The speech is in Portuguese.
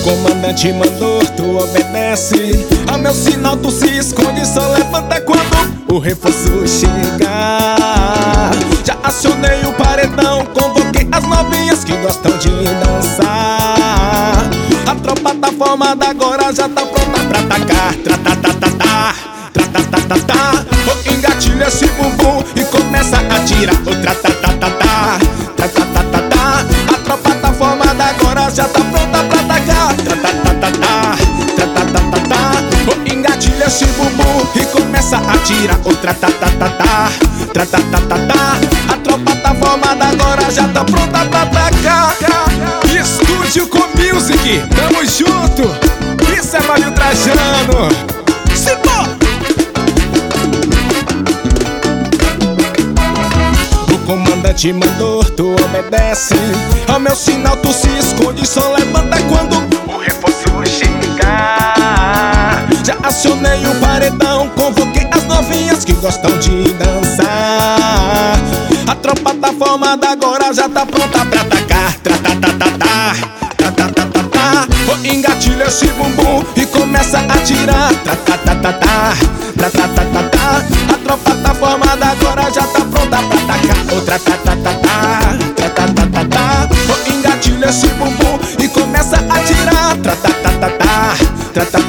comandante mandou, tu obedece. A meu sinal tu se esconde, só levanta quando o reforço chegar. Já acionei o paredão, convoquei as novinhas que gostam de dançar. A tropa tá formada agora, já tá pronta pra atacar. Tratatatá, tratatatá. Engatilha esse bumbum e começa a tirar. Tratatatá, tratatatá. A tropa tá formada agora, já tá pronta pra atacar. Tratatatá, tratatatá. Engatilha esse bumbum e começa a tirar. Tratatatá, tratatatá. A tropa tá formada agora, já tá pronta pra atacar. Estúdio com Music, tamo junto. Isso é Mário Trajano. O comandante mandou, tu obedece. Ao meu sinal tu se esconde, só levanta quando o reforço chegar. Já acionei o paredão, convoquei as novinhas que gostam de dançar. A tropa tá formada agora, já tá pronta pra atacar. Tratatatá, tratatatá. Engatilha esse bumbum e começa a tirar. Tratatatá, tratatatá. A tropa tá formada agora, já tá pronta pra atacar. Tratatatá, tratatatá. Engatilha esse bumbum e começa a tirar. Tratatatá, tratatatá.